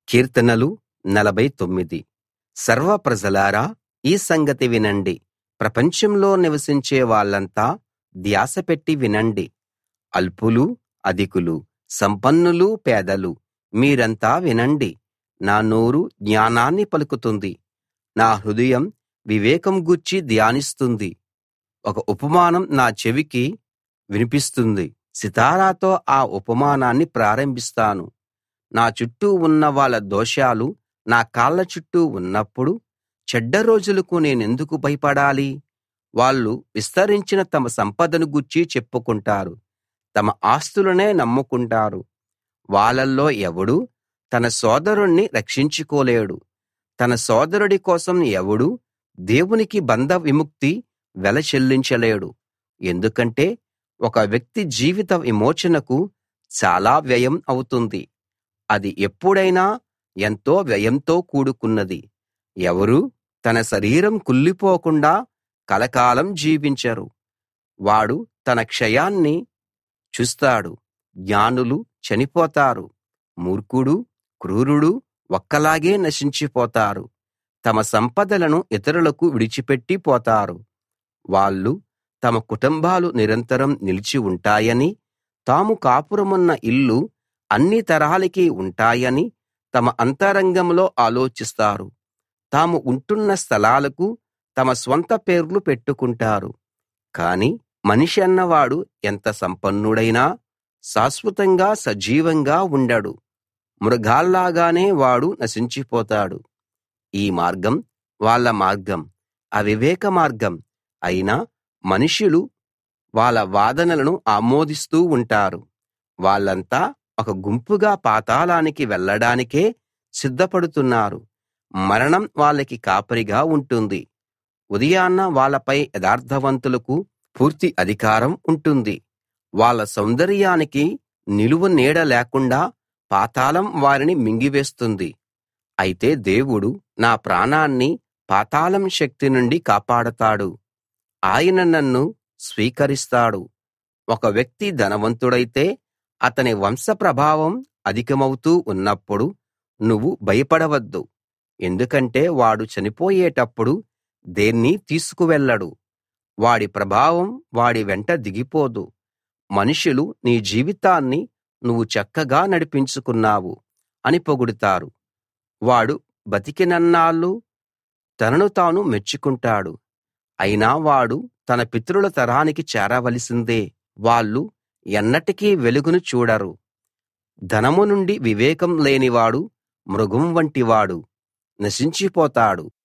కీర్తనలు 49. సర్వ ప్రజలారా ఈ సంగతి వినండి. ప్రపంచంలో నివసించే వాళ్ళంతా ధ్యాస పెట్టి వినండి. అల్పులూ అధికులూ, సంపన్నులూ పేదలూ, మీరంతా వినండి. నా నోరు జ్ఞానాన్ని పలుకుతుంది. నా హృదయం వివేకం గూర్చి ధ్యానిస్తుంది. ఒక ఉపమానం నా చెవికి వినిపిస్తుంది. సితారాతో ఆ ఉపమానాన్ని ప్రారంభిస్తాను. నా చుట్టూ ఉన్న వాళ్ళ దోషాలు నా కాళ్ళ చుట్టూ ఉన్నప్పుడు చెడ్డ రోజులకు నేనెందుకు భయపడాలి? వాళ్ళు విస్తరించిన తమ సంపదను గూర్చి చెప్పుకుంటారు. తమ ఆస్తులనే నమ్ముకుంటారు. వాళ్ళల్లో ఎవడూ తన సోదరుణ్ణి రక్షించుకోలేడు. తన సోదరుడి కోసం ఎవడూ దేవునికి బంధ విముక్తి వెల చెల్లించలేడు. ఎందుకంటే ఒక వ్యక్తి జీవిత విమోచనకు చాలా వ్యయం అవుతుంది. అది ఎప్పుడైనా ఎంతో వ్యయంతో కూడుకున్నది. ఎవరూ తన శరీరం కుళ్ళిపోకుండా కలకాలం జీవించరు. వాడు తన క్షయాన్ని చూస్తాడు. జ్ఞానులు చనిపోతారు. మూర్ఖుడూ క్రూరుడూ ఒక్కలాగే నశించిపోతారు. తమ సంపదలను ఇతరులకు విడిచిపెట్టి పోతారు. వాళ్ళు తమ కుటుంబాలు నిరంతరం నిలిచి ఉంటాయనీ, తాము కాపురమున్న ఇళ్ళు అన్ని తరాలకీ ఉంటాయనీ తమ అంతరంగంలో ఆలోచిస్తారు. తాము ఉంటున్న స్థలాలకు తమ స్వంత పేర్లు పెట్టుకుంటారు. కాని మనిషన్నవాడు ఎంత సంపన్నుడైనా శాశ్వతంగా సజీవంగా ఉండడు. మృగాల్లాగానే వాడు నశించిపోతాడు. ఈ మార్గం వాళ్ళ మార్గం అవివేక మార్గం. అయినా మనుషులు వాళ్ళ వాదనలను ఆమోదిస్తూ ఉంటారు. వాళ్ళంతా ఒక గుంపుగా పాతాళానికి వెళ్ళడానికే సిద్ధపడుతున్నారు. మరణం వాళ్ళకి కాపరిగా ఉంటుంది. ఉదయాన వాళ్ళపై యథార్థవంతులకు పూర్తి అధికారం ఉంటుంది. వాళ్ళ సౌందర్యానికి నిలువు నీడ లేకుండా పాతాళం వారిని మింగివేస్తుంది. అయితే దేవుడు నా ప్రాణాన్ని పాతాళం శక్తి నుండి కాపాడతాడు. ఆయన నన్ను స్వీకరిస్తాడు. ఒక వ్యక్తి ధనవంతుడైతే అతని వంశ ప్రభావం అధికమవుతూ ఉన్నప్పుడు నువ్వు భయపడవద్దు. ఎందుకంటే వాడు చనిపోయేటప్పుడు దేన్నీ తీసుకువెళ్ళడు. వాడి ప్రభావం వాడి వెంట దిగిపోదు. మనుషులు నీ జీవితాన్ని నువ్వు చక్కగా నడిపించుకున్నావు అని పొగుడుతారు. వాడు బతికినన్నాళ్ళు తనను తాను మెచ్చుకుంటాడు. అయినా వాడు తన పితరుల తరానికి చేరవలసిందే. వాళ్ళు ఎన్నటికీ వెలుగును చూడరు. ధనము నుండి వివేకం లేనివాడు మృగం వంటివాడు, నశించిపోతాడు.